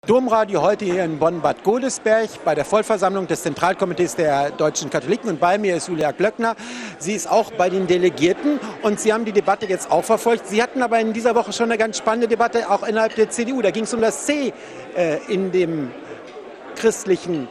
Domradio heute hier in Bonn-Bad Godesberg bei der Vollversammlung des Zentralkomitees der deutschen Katholiken. Und bei mir ist Julia Klöckner. Sie ist auch bei den Delegierten und Sie haben die Debatte jetzt auch verfolgt. Sie hatten aber in dieser Woche schon eine ganz spannende Debatte, auch innerhalb der CDU. Da ging es um das C in der christlichen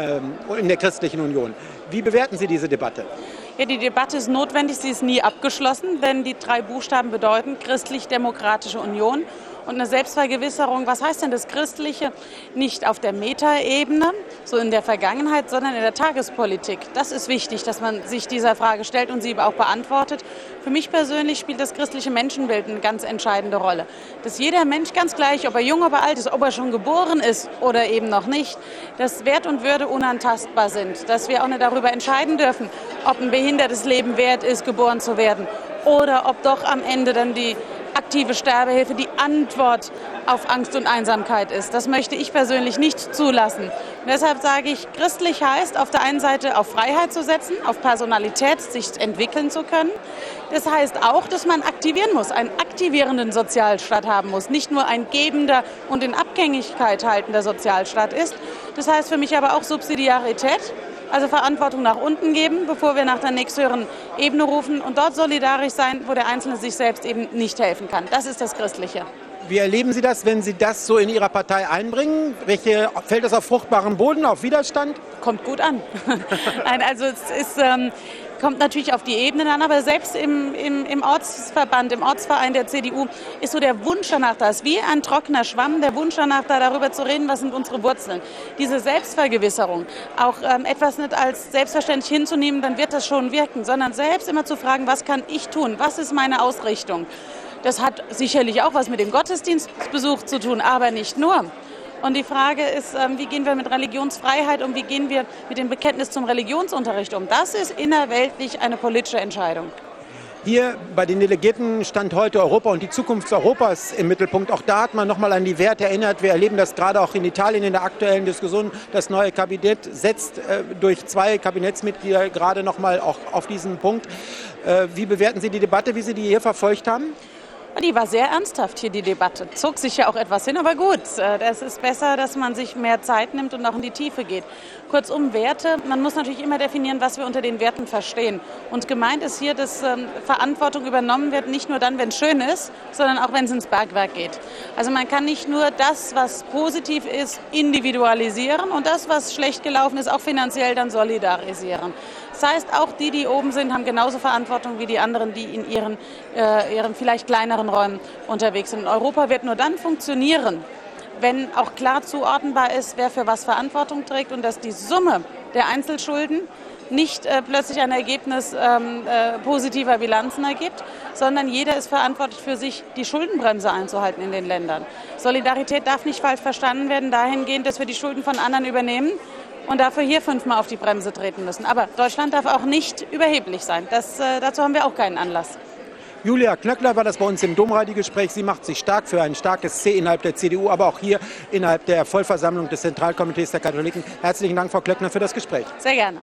Union. Wie bewerten Sie diese Debatte? Ja, die Debatte ist notwendig, sie ist nie abgeschlossen, denn die 3 Buchstaben bedeuten Christlich-Demokratische Union. Und eine Selbstvergewisserung, was heißt denn das Christliche? Nicht auf der Metaebene, so in der Vergangenheit, sondern in der Tagespolitik. Das ist wichtig, dass man sich dieser Frage stellt und sie auch beantwortet. Für mich persönlich spielt das christliche Menschenbild eine ganz entscheidende Rolle. Dass jeder Mensch, ganz gleich, ob er jung oder alt ist, ob er schon geboren ist oder eben noch nicht, dass Wert und Würde unantastbar sind. Dass wir auch nicht darüber entscheiden dürfen, ob ein behindertes Leben wert ist, geboren zu werden oder ob doch am Ende dann die aktive Sterbehilfe die Antwort auf Angst und Einsamkeit ist. Das möchte ich persönlich nicht zulassen. Und deshalb sage ich, christlich heißt auf der einen Seite auf Freiheit zu setzen, auf Personalität, sich entwickeln zu können. Das heißt auch, dass man aktivieren muss, einen aktivierenden Sozialstaat haben muss, nicht nur ein gebender und in Abhängigkeit haltender Sozialstaat ist. Das heißt für mich aber auch Subsidiarität. Also Verantwortung nach unten geben, bevor wir nach der nächsthöheren Ebene rufen und dort solidarisch sein, wo der Einzelne sich selbst eben nicht helfen kann. Das ist das Christliche. Wie erleben Sie das, wenn Sie das so in Ihrer Partei einbringen? Fällt das auf fruchtbaren Boden, auf Widerstand? Kommt gut an. Nein, also es ist, kommt natürlich auf die Ebenen an, aber selbst im Ortsverband, im Ortsverein der CDU ist so der Wunsch danach da, ist wie ein trockener Schwamm, der Wunsch danach da, darüber zu reden, was sind unsere Wurzeln. Diese Selbstvergewisserung, auch etwas nicht als selbstverständlich hinzunehmen, dann wird das schon wirken, sondern selbst immer zu fragen, was kann ich tun, was ist meine Ausrichtung. Das hat sicherlich auch was mit dem Gottesdienstbesuch zu tun, aber nicht nur. Und die Frage ist, wie gehen wir mit Religionsfreiheit um, wie gehen wir mit dem Bekenntnis zum Religionsunterricht um? Das ist innerweltlich eine politische Entscheidung. Hier bei den Delegierten stand heute Europa und die Zukunft Europas im Mittelpunkt. Auch da hat man nochmal an die Werte erinnert. Wir erleben das gerade auch in Italien in der aktuellen Diskussion. Das neue Kabinett setzt durch 2 Kabinettsmitglieder gerade nochmal auch auf diesen Punkt. Wie bewerten Sie die Debatte, wie Sie die hier verfolgt haben? Die war sehr ernsthaft hier, die Debatte. Zog sich ja auch etwas hin, aber gut. Es ist besser, dass man sich mehr Zeit nimmt und auch in die Tiefe geht. Kurzum, Werte. Man muss natürlich immer definieren, was wir unter den Werten verstehen. Und gemeint ist hier, dass Verantwortung übernommen wird, nicht nur dann, wenn es schön ist, sondern auch, wenn es ins Bergwerk geht. Also man kann nicht nur das, was positiv ist, individualisieren und das, was schlecht gelaufen ist, auch finanziell dann solidarisieren. Das heißt, auch die oben sind, haben genauso Verantwortung wie die anderen, die in ihren vielleicht kleineren Räumen unterwegs sind. Europa wird nur dann funktionieren, wenn auch klar zuordnenbar ist, wer für was Verantwortung trägt und dass die Summe der Einzelschulden nicht plötzlich ein Ergebnis positiver Bilanzen ergibt, sondern jeder ist verantwortlich für sich, die Schuldenbremse einzuhalten in den Ländern. Solidarität darf nicht falsch verstanden werden, dahingehend, dass wir die Schulden von anderen übernehmen und dafür hier 5-mal auf die Bremse treten müssen. Aber Deutschland darf auch nicht überheblich sein. Dazu haben wir auch keinen Anlass. Julia Klöckner war das bei uns im Domradio-Gespräch. Sie macht sich stark für ein starkes C innerhalb der CDU, aber auch hier innerhalb der Vollversammlung des Zentralkomitees der Katholiken. Herzlichen Dank, Frau Klöckner, für das Gespräch. Sehr gerne.